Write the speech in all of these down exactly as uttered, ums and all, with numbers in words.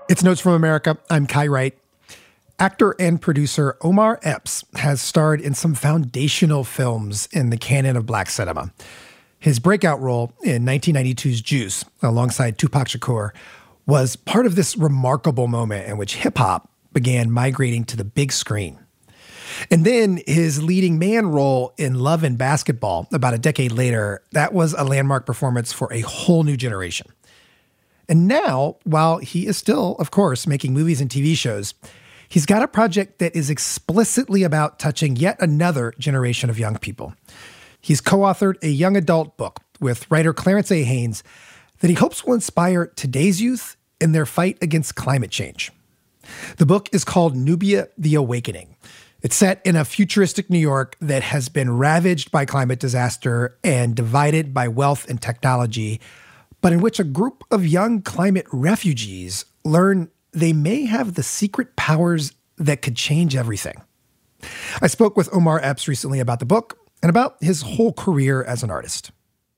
It's Notes from America. I'm Kai Wright. Actor and producer Omar Epps has starred in some foundational films in the canon of Black cinema. His breakout role in nineteen ninety-two's Juice, alongside Tupac Shakur, was part of this remarkable moment in which hip-hop began migrating to the big screen. And then his leading man role in Love and Basketball, about a decade later, that was a landmark performance for a whole new generation. And now, while he is still, of course, making movies and T V shows, he's got a project that is explicitly about touching yet another generation of young people. He's co-authored a young adult book with writer Clarence A. Haynes that he hopes will inspire today's youth in their fight against climate change. The book is called Nubia: The Awakening. It's set in a futuristic New York that has been ravaged by climate disaster and divided by wealth and technology, but in which a group of young climate refugees learn they may have the secret powers that could change everything. I spoke with Omar Epps recently about the book and about his whole career as an artist.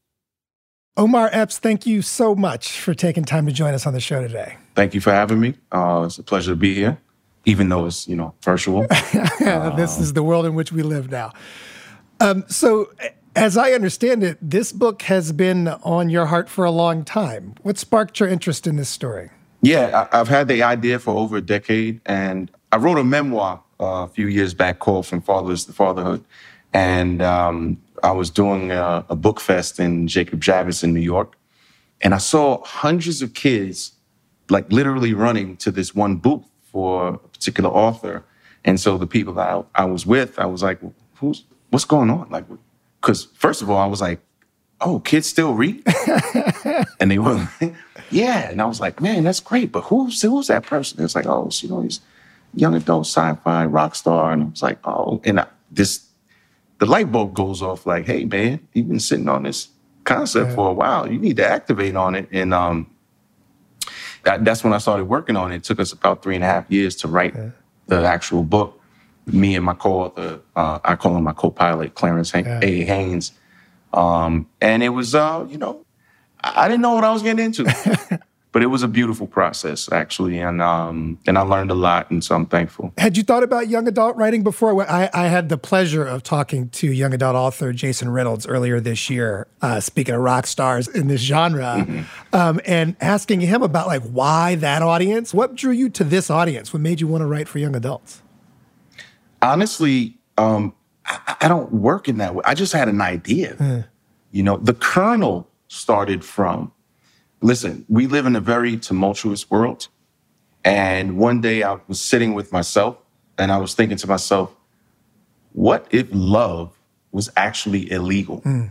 Omar Epps, thank you so much for taking time to join us on the show today. Thank you for having me. Uh, it's a pleasure to be here, even though it's, you know, virtual. This is the world in which we live now. Um, so, as I understand it, this book has been on your heart for a long time. What sparked your interest in this story? Yeah, I, I've had the idea for over a decade, and I wrote a memoir uh, a few years back called From Fatherless to Fatherhood. And um, I was doing a, a book fest in Jacob Javits in New York, and I saw hundreds of kids, like literally running to this one booth for a particular author. And so the people that I, I was with, I was like, "Who's what's going on?" Like, because first of all, I was like, "Oh, kids still read?" And they were like, "Yeah." And I was like, "Man, that's great, but who's who's that person?" It's like, "Oh, it's, you know, he's young adult sci-fi rock star." And I was like, "Oh," and I, this. The light bulb goes off like, "Hey, man, you've been sitting on this concept yeah. for a while. You need to activate on it." And um, that, that's when I started working on it. It took us about three and a half years to write yeah. the actual book. Me and my co-author, uh, I call him my co-pilot, Clarence yeah. A. Haynes. Um, and it was, uh, you know, I, I didn't know what I was getting into. But it was a beautiful process, actually, and um, and I learned a lot, and so I'm thankful. Had you thought about young adult writing before? I, I had the pleasure of talking to young adult author Jason Reynolds earlier this year, uh, speaking of rock stars in this genre, mm-hmm. um, and asking him about, like, why that audience? What drew you to this audience? What made you want to write for young adults? Honestly, um, I, I don't work in that way. I just had an idea. Mm. You know, the kernel started from... Listen, we live in a very tumultuous world. And one day I was sitting with myself and I was thinking to myself, what if love was actually illegal? Mm.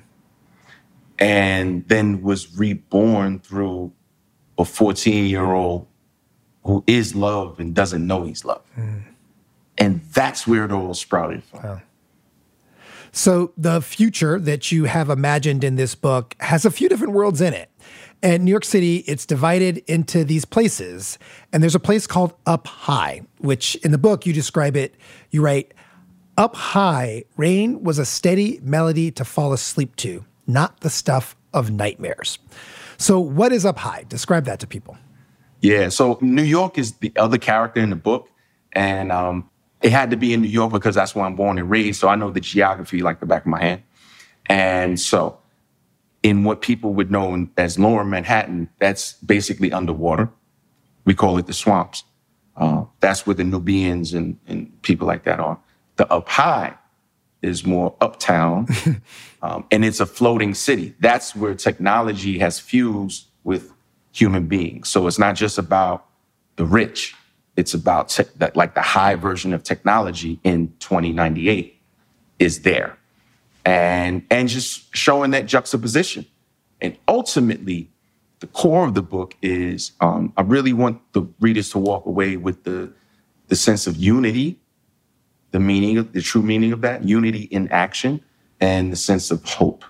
And then was reborn through a fourteen-year-old who is loved and doesn't know he's loved. Mm. And that's where it all sprouted from. Wow. So the future that you have imagined in this book has a few different worlds in it. And New York City, it's divided into these places. And there's a place called Up High, which in the book you describe it, you write, "Up high, rain was a steady melody to fall asleep to, not the stuff of nightmares." So what is Up High? Describe that to people. Yeah, so New York is the other character in the book. And um, it had to be in New York because that's where I'm born and raised. So I know the geography like the back of my hand. And so in what people would know as Lower Manhattan, that's basically underwater. We call it the swamps. Uh, that's where the Nubians and, and people like that are. The Up High is more uptown, um, and it's a floating city. That's where technology has fused with human beings. So it's not just about the rich. It's about te- that, like the high version of technology in twenty ninety-eight is there. And and just showing that juxtaposition. And ultimately, the core of the book is um, I really want the readers to walk away with the, the sense of unity, the meaning, of, the true meaning of that, unity in action, and the sense of hope.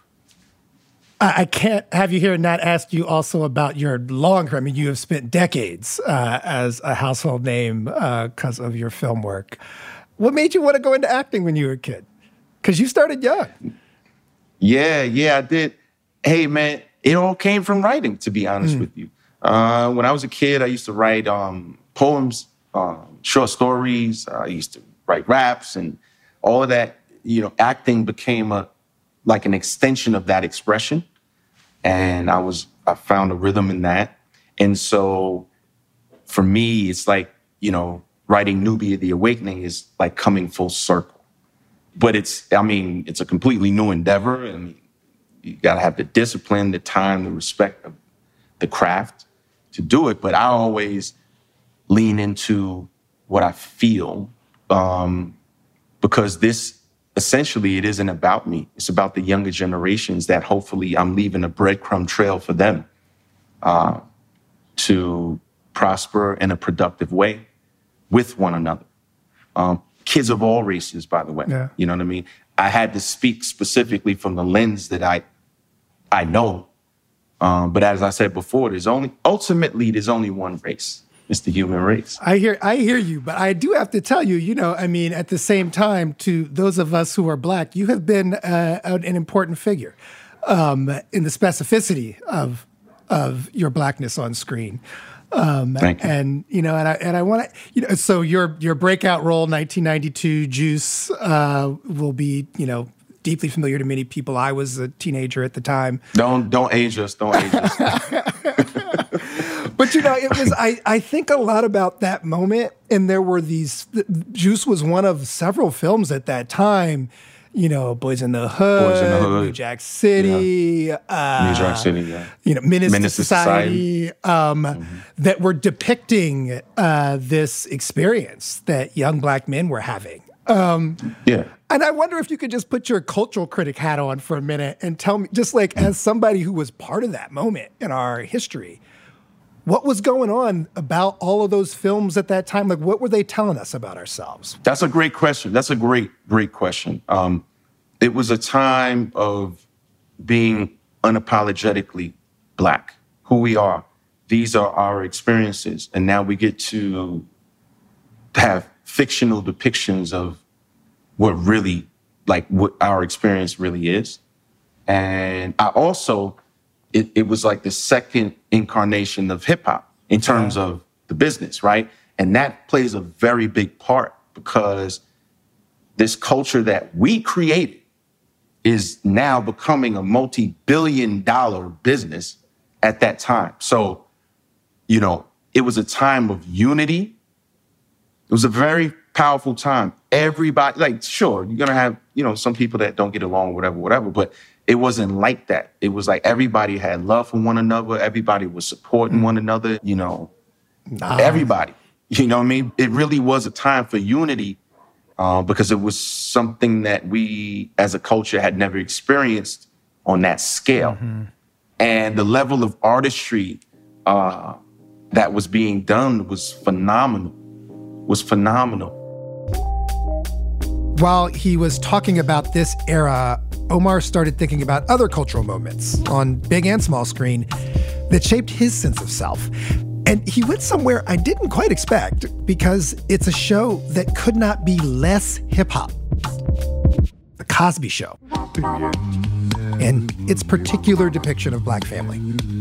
I can't have you here and not ask you also about your long career. I mean, you have spent decades uh, as a household name because uh, of your film work. What made you want to go into acting when you were a kid? Because you started young. Yeah, yeah, I did. Hey, man, it all came from writing, to be honest mm. with you. Uh, when I was a kid, I used to write um, poems, uh, short stories. I used to write raps and all of that. You know, acting became a like an extension of that expression. And I was, I found a rhythm in that. And so for me, it's like, you know, writing Nubia the Awakening is like coming full circle. But it's, I mean, it's a completely new endeavor. I mean, you got to have the discipline, the time, the respect of the craft to do it. But I always lean into what I feel um, because this, essentially, it isn't about me. It's about the younger generations that hopefully I'm leaving a breadcrumb trail for them uh, to prosper in a productive way with one another. Um, kids of all races, by the way. Yeah. You know what I mean? I had to speak specifically from the lens that I I know. Um, but as I said before, there's only ultimately there's only one race. It's the human race. I hear I hear you, but I do have to tell you, you know, I mean, at the same time, to those of us who are Black, you have been uh, an important figure um, in the specificity of of your Blackness on screen. Um, Thank you. And you know, and I and I want to, you know, so your your breakout role, nineteen ninety-two, Juice, uh, will be, you know, deeply familiar to many people. I was a teenager at the time. Don't don't age us. Don't age us. But, you know, it was, I, I think a lot about that moment. And there were these, Juice was one of several films at that time, you know, Boys in the Hood, Boys in the Hood. New Jack City, Yeah. uh, New Jack City, yeah. you know, Menace, Menace to to Society, Society. Um, Mm-hmm. that were depicting uh, this experience that young Black men were having. Um, Yeah. And I wonder if you could just put your cultural critic hat on for a minute and tell me, just like as somebody who was part of that moment in our history, what was going on about all of those films at that time? Like, what were they telling us about ourselves? That's a great question. That's a great, great question. Um, it was a time of being unapologetically Black, who we are. These are our experiences. And now we get to have fictional depictions of what really, like what our experience really is. And I also, it, it was like the second incarnation of hip hop in terms Yeah. of the business, right? And that plays a very big part because this culture that we created is now becoming a multi-billion dollar business at that time. So, you know, it was a time of unity. It was a very powerful time. Everybody, like, sure, you're going to have, you know, some people that don't get along, whatever, whatever, but it wasn't like that. It was like everybody had love for one another. Everybody was supporting one another, you know, Nah. everybody. You know what I mean? It really was a time for unity uh, because it was something that we as a culture had never experienced on that scale. Mm-hmm. And the level of artistry uh, that was being done was phenomenal, was phenomenal. While he was talking about this era, Omar started thinking about other cultural moments on big and small screen that shaped his sense of self. And he went somewhere I didn't quite expect because it's a show that could not be less hip-hop. The Cosby Show. And its particular depiction of Black family.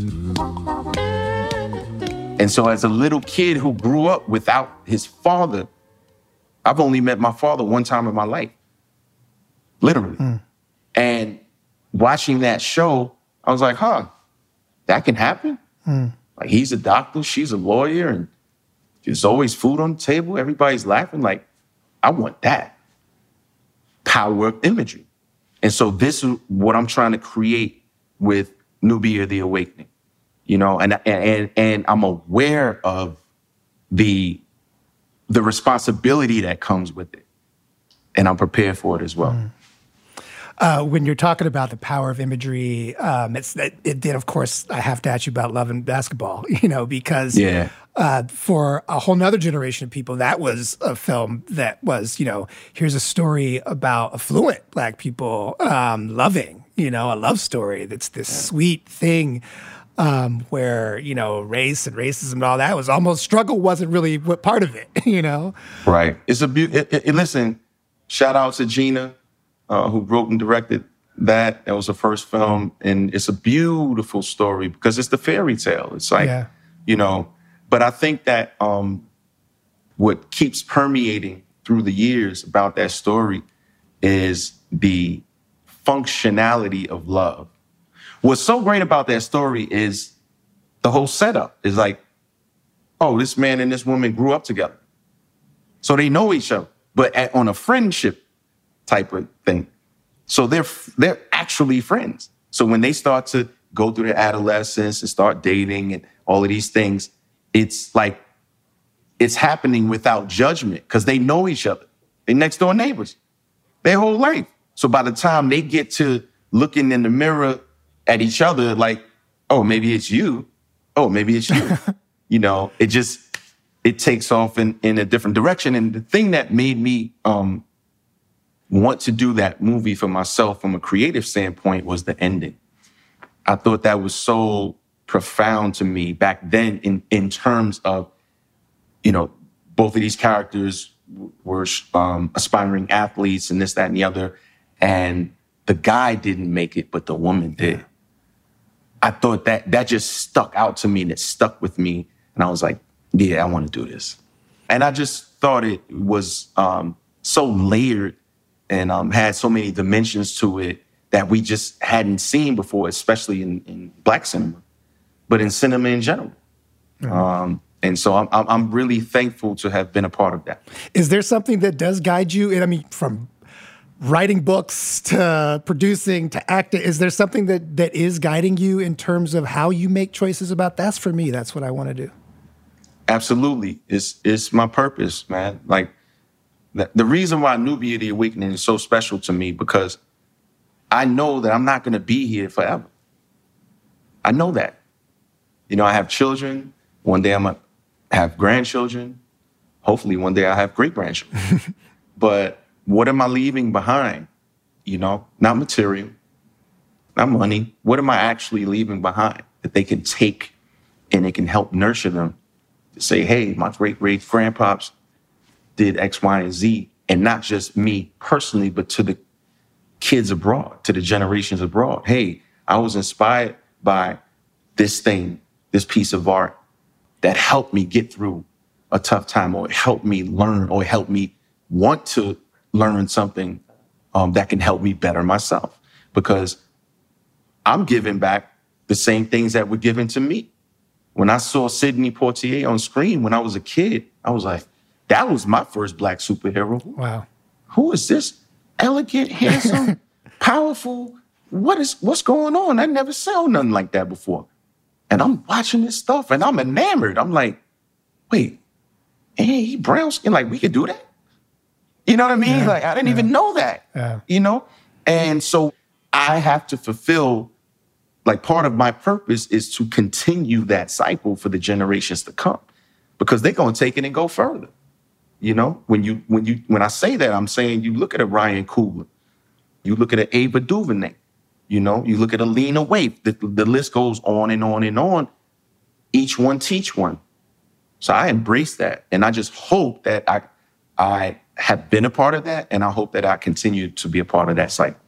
And so as a little kid who grew up without his father, I've only met my father one time in my life. Literally. Mm. And watching that show, I was like, huh, that can happen? Mm. Like, he's a doctor, she's a lawyer, and there's always food on the table. Everybody's laughing. Like, I want that. Power of imagery. And so this is what I'm trying to create with Nubia the Awakening. You know, and and and I'm aware of the the responsibility that comes with it. And I'm prepared for it as well. Mm. Uh, when you're talking about the power of imagery, um, it's it, it did, of course, I have to ask you about Love and Basketball, you know, because yeah. uh, for a whole nother generation of people, that was a film that was, you know, here's a story about affluent Black people um, loving, you know, a love story that's this yeah. sweet thing um, where, you know, race and racism and all that was almost, struggle wasn't really what part of it, you know? Right. It's a beautiful, listen, shout out to Gina. Uh, who wrote and directed that. That was the first film. And it's a beautiful story because it's the fairy tale. It's like, yeah. you know, but I think that um, what keeps permeating through the years about that story is the functionality of love. What's so great about that story is the whole setup is like, oh, this man and this woman grew up together. So they know each other, but at, on a friendship type of thing. So they're they're actually friends. So when they start to go through their adolescence and start dating and all of these things, it's like it's happening without judgment because they know each other. They're next door neighbors their whole life. So by the time they get to looking in the mirror at each other, like, oh, maybe it's you. Oh, maybe it's you. You know, it just, it takes off in, in a different direction. And the thing that made me um, want to do that movie for myself from a creative standpoint was the ending. I thought that was so profound to me back then in, in terms of, you know, both of these characters were um, aspiring athletes and this, that, and the other. And the guy didn't make it, but the woman did. I thought that that just stuck out to me and it stuck with me. And I was like, yeah, I want to do this. And I just thought it was um, so layered and um, had so many dimensions to it that we just hadn't seen before, especially in, in Black cinema, but in cinema in general. Mm-hmm. Um, and so I'm, I'm really thankful to have been a part of that. Is there something that does guide you? And I mean, from writing books to producing to acting, is there something that, that is guiding you in terms of how you make choices about, that's for me, that's what I want to do? Absolutely. It's, it's my purpose, man. Like, the, the reason why Nubia the Awakening is so special to me, because I know that I'm not going to be here forever. I know that. You know, I have children. One day I'm going to have grandchildren. Hopefully one day I'll have great-grandchildren. But what am I leaving behind? You know, not material, not money. What am I actually leaving behind that they can take and it can help nurture them to say, hey, my great-great-grandpops did X, Y, and Z. And not just me personally, but to the kids abroad, to the generations abroad. Hey, I was inspired by this thing, this piece of art that helped me get through a tough time, or it helped me learn, or it helped me want to learn something um, that can help me better myself. Because I'm giving back the same things that were given to me. When I saw Sidney Poitier on screen when I was a kid, I was like, that was my first Black superhero. Wow. Who is this? Elegant, handsome, powerful. What is, what's going on? I never saw nothing like that before. And I'm watching this stuff and I'm enamored. I'm like, wait, hey, he brown skin, like we could do that? You know what I mean? Yeah, like, I didn't yeah. even know that, yeah. you know? And so I have to fulfill, like part of my purpose is to continue that cycle for the generations to come, because they're going to take it and go further. You know, when you when you when I say that, I'm saying you look at a Ryan Coogler, you look at an Ava DuVernay, you know, you look at a Lena Waithe. The, the list goes on and on and on. Each one teach one. So I embrace that, and I just hope that I I have been a part of that, and I hope that I continue to be a part of that cycle.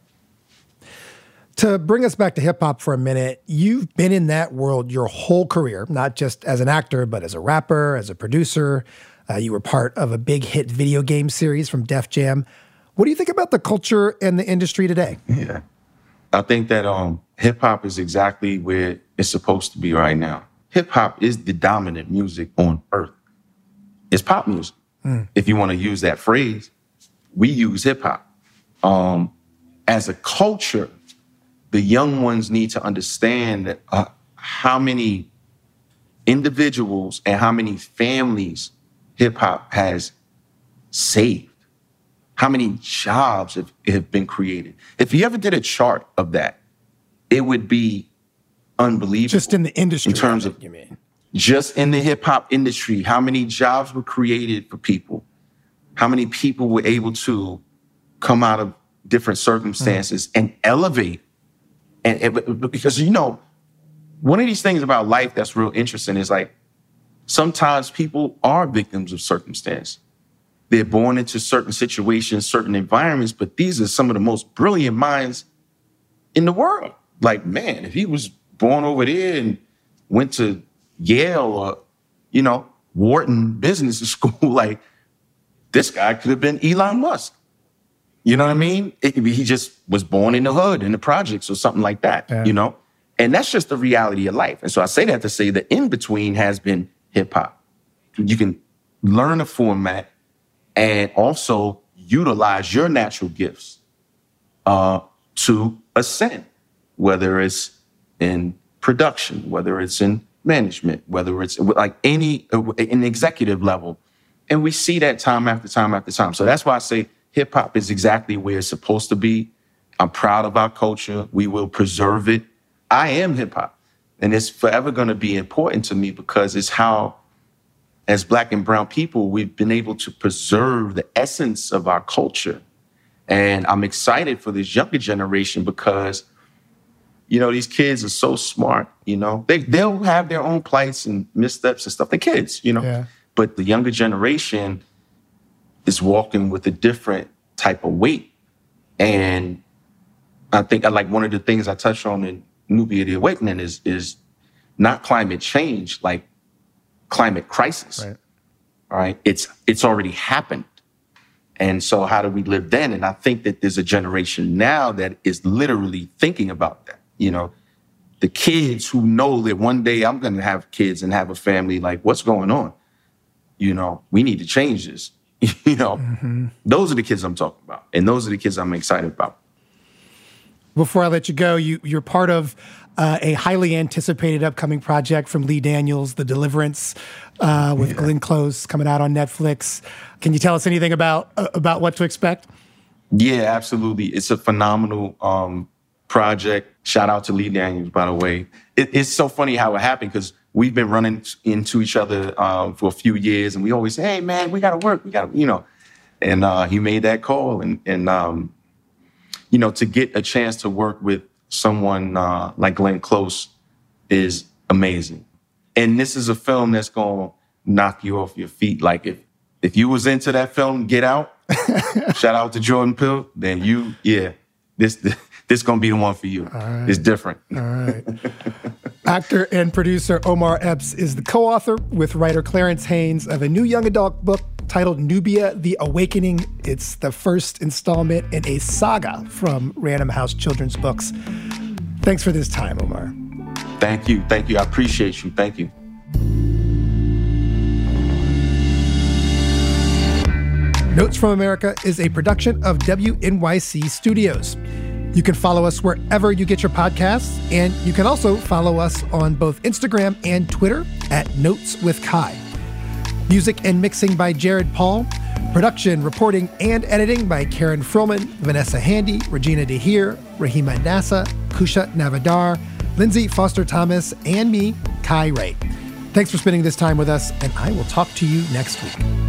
To bring us back to hip hop for a minute, you've been in that world your whole career, not just as an actor, but as a rapper, as a producer. Uh, you were part of a big hit video game series from Def Jam. What do you think about the culture and the industry today? Yeah, I think that um, hip hop is exactly where it's supposed to be right now. Hip hop is the dominant music on earth. It's pop music. Mm. If you want to use that phrase, we use hip hop. Um, as a culture, the young ones need to understand that uh, how many individuals and how many families hip hop has saved, how many jobs have, have been created. If you ever did a chart of that, it would be unbelievable. Just in the industry. In terms of, you mean? Just in the hip hop industry, how many jobs were created for people? How many people were able to come out of different circumstances mm. and elevate? And, and because, you know, one of these things about life that's real interesting is like, sometimes people are victims of circumstance. They're born into certain situations, certain environments, but these are some of the most brilliant minds in the world. Like, man, if he was born over there and went to Yale or, you know, Wharton Business School. Like, this guy could have been Elon Musk. You know what I mean? It, he just was born in the hood, in the projects or something like that, yeah. you know? And that's just the reality of life. And so I say that to say the in-between has been hip hop. You can learn a format and also utilize your natural gifts uh, to ascend, whether it's in production, whether it's in management, whether it's like any, an executive level. And we see that time after time after time. So that's why I say hip hop is exactly where it's supposed to be. I'm proud of our culture. We will preserve it. I am hip hop. And it's forever going to be important to me because it's how, as Black and brown people, we've been able to preserve the essence of our culture. And I'm excited for this younger generation because, you know, these kids are so smart, you know. They, they'll have their own plights and missteps and stuff. They're kids, you know. Yeah. But the younger generation is walking with a different type of weight. And I think I like one of the things I touched on in Nubia the Awakening is, is not climate change, like climate crisis. Right. All right. It's, it's already happened. And so how do we live then? And I think that there's a generation now that is literally thinking about that. You know, the kids who know that one day I'm going to have kids and have a family, like, what's going on? You know, we need to change this. You know, mm-hmm. Those are the kids I'm talking about. And those are the kids I'm excited about. Before I let you go, you, you're part of uh, a highly anticipated upcoming project from Lee Daniels, The Deliverance, uh, with yeah. Glenn Close coming out on Netflix. Can you tell us anything about uh, about what to expect? Yeah, absolutely. It's a phenomenal um, project. Shout out to Lee Daniels, by the way. It, it's so funny how it happened because we've been running into each other um, for a few years, and we always say, "Hey, man, we got to work. We got to," you know. And uh, he made that call, and and um, you know, to get a chance to work with someone uh, like Glenn Close is amazing. And this is a film that's gonna knock you off your feet. Like if if you was into that film, Get Out. Shout out to Jordan Peele. Then you, yeah, this. this This is going to be the one for you. Right. It's different. All right. Actor and producer Omar Epps is the co-author with writer Clarence Haynes of a new young adult book titled Nubia the Awakening. It's the first installment in a saga from Random House Children's Books. Thanks for this time, Omar. Thank you. Thank you. I appreciate you. Thank you. Notes from America is a production of W N Y C Studios. You can follow us wherever you get your podcasts, and you can also follow us on both Instagram and Twitter at Notes with Kai. Music and mixing by Jared Paul. Production, reporting, and editing by Karen Frillman, Vanessa Handy, Regina DeHeer, Rahima Nassa, Kusha Navadar, Lindsay Foster Thomas, and me, Kai Wright. Thanks for spending this time with us, and I will talk to you next week.